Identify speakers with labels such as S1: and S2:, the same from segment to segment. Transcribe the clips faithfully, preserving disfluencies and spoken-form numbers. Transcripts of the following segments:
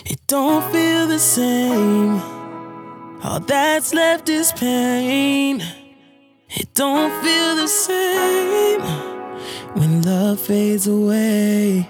S1: It don't feel the same. All that's left is pain. It don't feel the same when love fades away.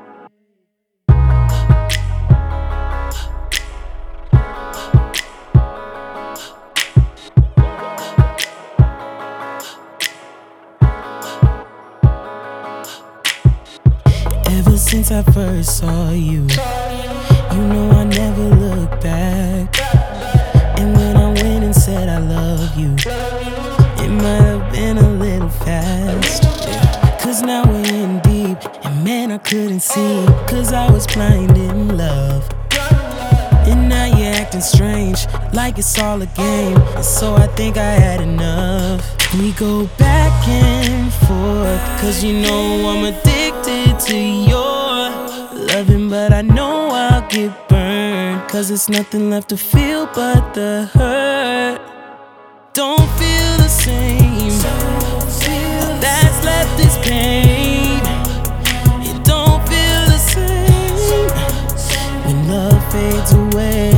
S1: Ever since I first saw you, you know I never looked back. And when I went and said I love you, it might have been a little fast. Cause now we're in deep, and man I couldn't see, cause I was blind in love. And now you're acting strange, like it's all a game. And so I think I had enough. We go back and forth, cause you know I'm addicted to your loving. But I know I'll get burned, cause there's nothing left to feel but the hurt. Don't feel the same. All that's left is pain. It don't feel the same when love fades away.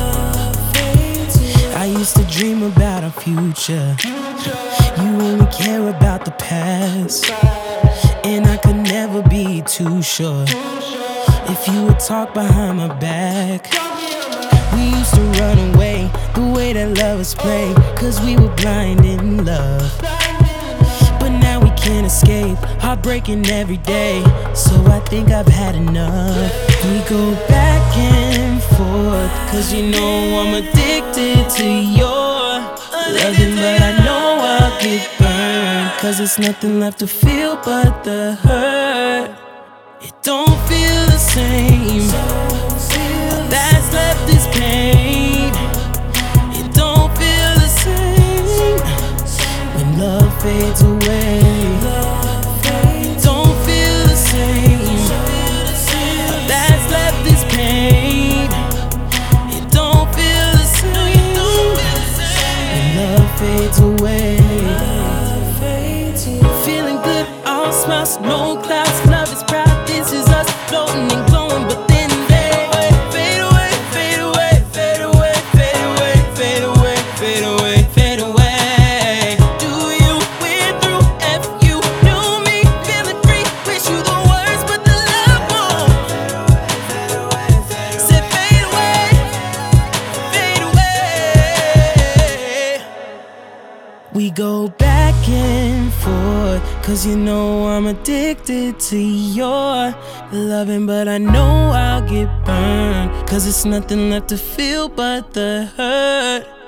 S1: I used to dream about our future. You only care about the past, and I could never be too sure if you would talk behind my back. We used to run away, the way that lovers play, cause we were blind in love. But now we can't escape, heartbreaking every day. So I think I've had enough. We go back and forth, cause you know I'm addicted to your loving. But I know I'll get burned, cause there's nothing left to feel but the hurt. It don't feel the same. All that's left is pain. It don't feel the same when love fades away. It don't feel the same. All that's left is pain. It don't feel the same when love fades away. Feeling good, all smiles, no clouds. Love is proud. This is us floating and glowing, but then they fade away, fade away, fade away, fade away, fade away, fade away, fade away. Do you win through? If you knew me, feeling free, wish you the worst, but the love won't. Said fade away, fade away. We go back and forth, cause you know I'm addicted to your loving. But I know I'll get burned, cause there's nothing left to feel but the hurt.